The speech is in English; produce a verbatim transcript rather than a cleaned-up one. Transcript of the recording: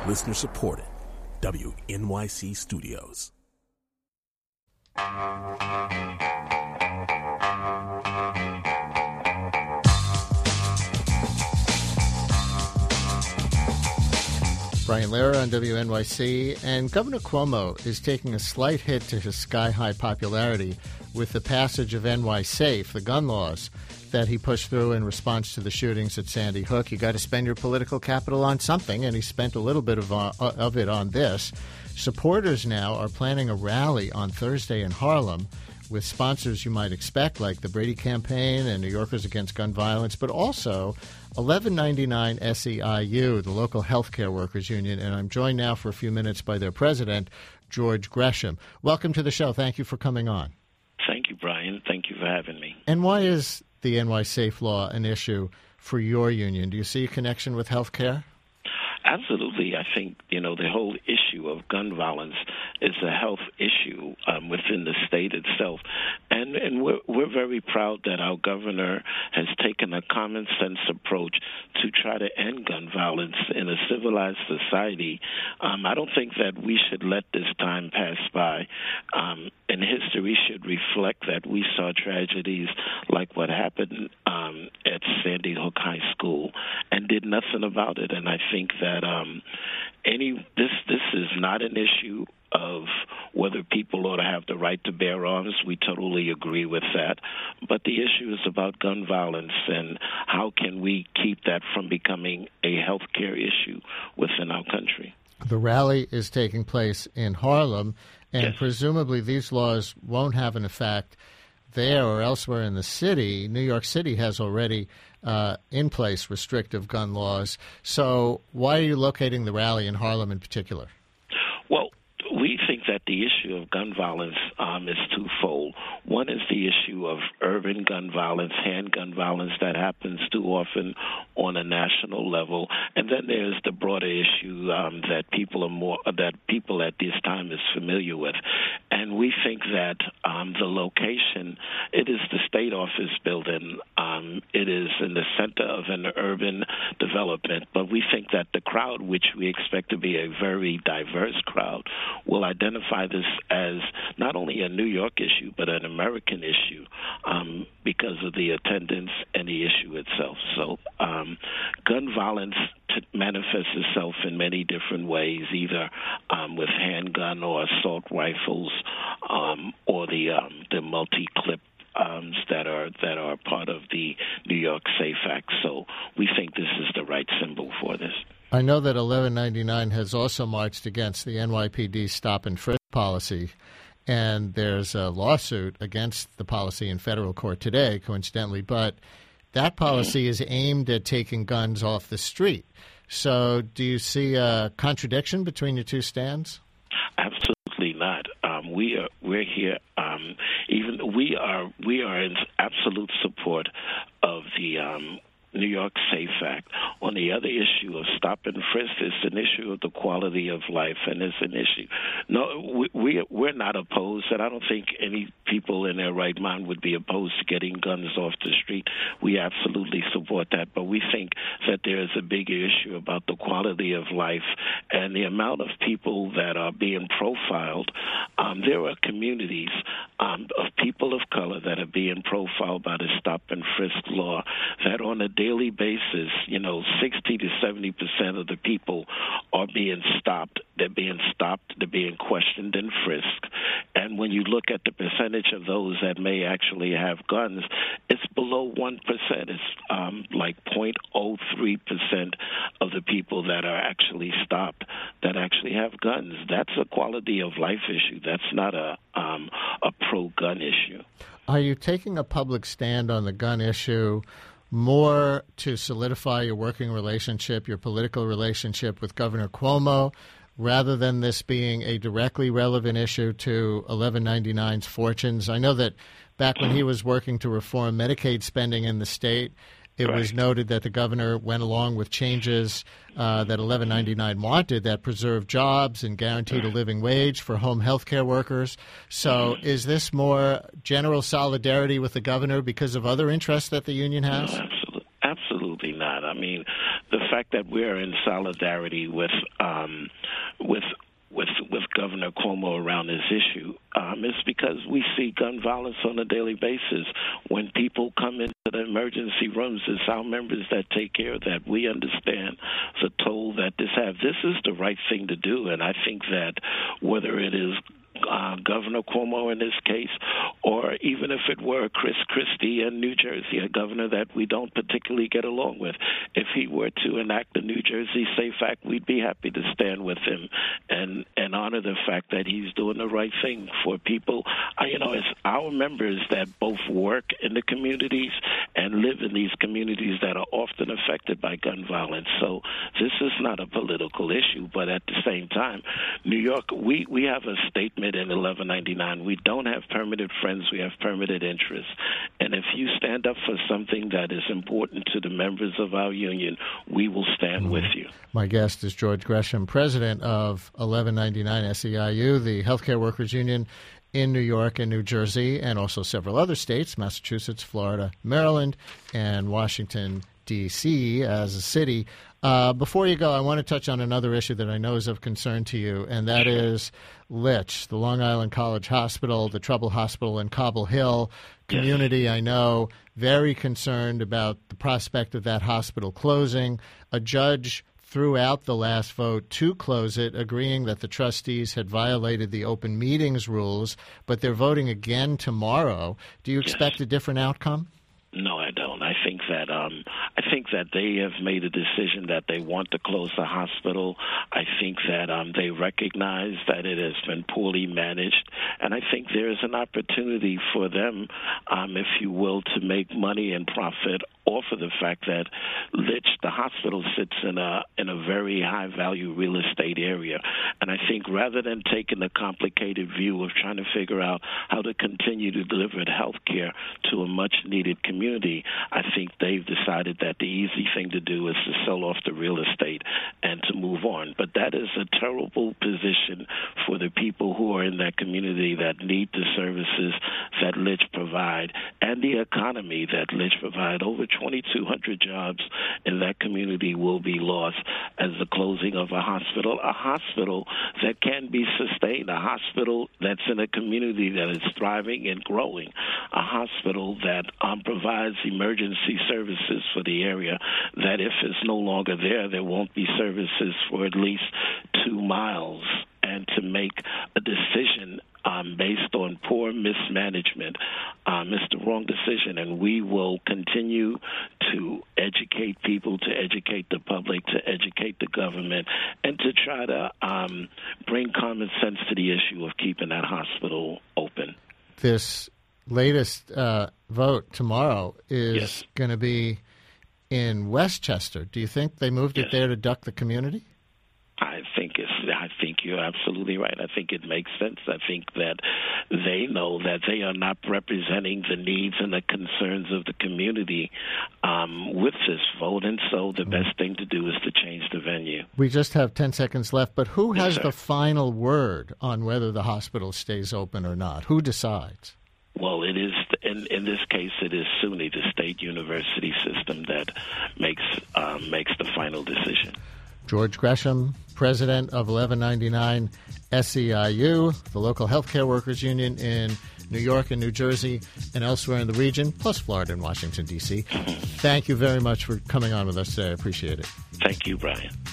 Listener supported. W N Y C Studios. Brian Lehrer on W N Y C, and Governor Cuomo is taking a slight hit to his sky-high popularity with the passage of N Y Safe, the gun laws that he pushed through in response to the shootings at Sandy Hook. You got to spend your political capital on something, and he spent a little bit of, uh, of it on this. Supporters now are planning a rally on Thursday in Harlem with sponsors you might expect, like the Brady Campaign and New Yorkers Against Gun Violence, but also eleven ninety-nine S E I U, the local healthcare workers union. And I'm joined now for a few minutes by their president, George Gresham. Welcome to the show. Thank you for coming on. Thank you, Brian. Thank you for having me. And why is the N Y Safe law an issue for your union? Do you see a connection with healthcare? Absolutely. I think, you know, the whole issue of gun violence is a health issue um, within the state itself. And, and we're, we're very proud that our governor has taken a common sense approach to try to end gun violence in a civilized society. Um, I don't think that we should let this time pass by. Um, and history should reflect that we saw tragedies like what happened um, at Sandy Hook High School and did nothing about it. And I think that um, any this this is not an issue of whether people ought to have the right to bear arms. We totally agree with that. But the issue is about gun violence and how can we keep that from becoming a health care issue within our country. The rally is taking place in Harlem, and yes. presumably these laws won't have an effect there or elsewhere in the city. New York City has already uh, in place restrictive gun laws. So why are you locating the rally in Harlem in particular? Well, we think that the issue of gun violence um, is twofold. One is the issue of urban gun violence, handgun violence that happens too often on a national level, and then there's the broader issue um, that people are more that people at this time is familiar with. And we think that um, the location, it is the state office building. Um, it is in the center of an urban development, but we think that the crowd, which we expect to be a very diverse crowd, will identify this as not only a New York issue, but an American issue um, because of the attendance and the issue itself. So um, gun violence t- manifests itself in many different ways, either um, with handgun or assault rifles um, or the, um, the multi-clip arms that are that are part of the New York Safe Act. So we think this is the right symbol for this. I know that eleven ninety-nine has also marched against the N Y P D stop and frisk policy, and there's a lawsuit against the policy in federal court today, coincidentally, but that policy is aimed at taking guns off the street. So do you see a contradiction between your two stands? Absolutely not. Um, we are we're here. Um, even we are we are in absolute support of the Um, New York Safe Act. On the other issue of stop and frisk, it's an issue of the quality of life, and it's an issue. No, we, we we're not opposed, and I don't think any people in their right mind would be opposed to getting guns off the street. We absolutely support that, but we think that there is a bigger issue about the quality of life and the amount of people that are being profiled. Um, there are communities um, of people of color that are being profiled by the stop and frisk law that on a daily basis, you know, sixty to seventy percent of the people are being stopped. They're being stopped. They're being questioned and frisked. And when you look at the percentage of those that may actually have guns, it's below one percent. It's um, like zero point zero three percent of the people that are actually stopped that actually have guns. That's a quality of life issue. That's not a, um, a pro-gun issue. Are you taking a public stand on the gun issue more to solidify your working relationship, your political relationship with Governor Cuomo, rather than this being a directly relevant issue to eleven ninety-nine's fortunes? I know that back when he was working to reform Medicaid spending in the state, it Right. was noted that the governor went along with changes uh, that eleven ninety-nine wanted that preserved jobs and guaranteed a living wage for home health care workers. So is this more general solidarity with the governor because of other interests that the union has? No, absolutely. Absolutely not. I mean, the fact that we're in solidarity with um, with with with Governor Cuomo around this issue um, is because we see gun violence on a daily basis. When people come into the emergency rooms, it's our members that take care of that. We understand the toll that this has. This is the right thing to do, and I think that whether it is Uh, Governor Cuomo in this case, or even if it were Chris Christie in New Jersey, a governor that we don't particularly get along with, if he were to enact the New Jersey SAFE Act, we'd be happy to stand with him and, and honor the fact that he's doing the right thing for people. Uh, you know, it's our members that both work in the communities and live in these communities that are often affected by gun violence. So this is not a political issue, but at the same time, New York, we, we have a statement in eleven ninety-nine. We don't have permitted friends, we have permitted interests. And if you stand up for something that is important to the members of our union, we will stand mm-hmm. with you. My guest is George Gresham, president of eleven ninety-nine S E I U, the Healthcare Workers Union in New York and New Jersey, and also several other states, Massachusetts, Florida, Maryland, and Washington, D C as a city. Uh, before you go, I want to touch on another issue that I know is of concern to you, and that is Litch, the Long Island College Hospital, the Trouble Hospital in Cobble Hill. Community, I know, very concerned about the prospect of that hospital closing. A judge threw out the last vote to close it, agreeing that the trustees had violated the open meetings rules, but they're voting again tomorrow. Do you expect a different outcome? No, I don't. I think that um, I think that they have made a decision that they want to close the hospital. I think that um, they recognize that it has been poorly managed, and I think there is an opportunity for them, um, if you will, to make money and profit off of the fact that Litch, the hospital, sits in a in a very high value real estate area. And I think rather than taking the complicated view of trying to figure out how to continue to deliver health care to a much needed community, I think they've decided that the easy thing to do is to sell off the real estate and to move on. But that is a terrible position for the people who are in that community that need the services that Litch provide and the economy that Litch provide. Over twenty-two hundred jobs in that community will be lost as the closing of a hospital, a hospital that can be sustained, a hospital that's in a community that is thriving and growing, a hospital that um, provides emergency services for the area, that if it's no longer there, there won't be services for at least two miles. And to make a decision um, based on poor mismanagement um, is the wrong decision. And we will continue to educate people, to educate the public, to educate the government, and to try to um, bring common sense to the issue of keeping that hospital open. This latest uh, vote tomorrow is yes. going to be in Westchester. Do you think they moved yes. it there to duck the community? I think it's. I think you're absolutely right. I think it makes sense. I think that they know that they are not representing the needs and the concerns of the community um, with this vote, and so the best thing to do is to change the venue. We just have ten seconds left, but who has yes, the final word on whether the hospital stays open or not? Who decides? Well, it is, in, in this case, it is SUNY, the state university system, that makes um, makes the final decision. George Gresham, president of eleven ninety-nine S E I U, the local healthcare workers union in New York and New Jersey and elsewhere in the region, plus Florida and Washington, D C Thank you very much for coming on with us today. I appreciate it. Thank you, Brian.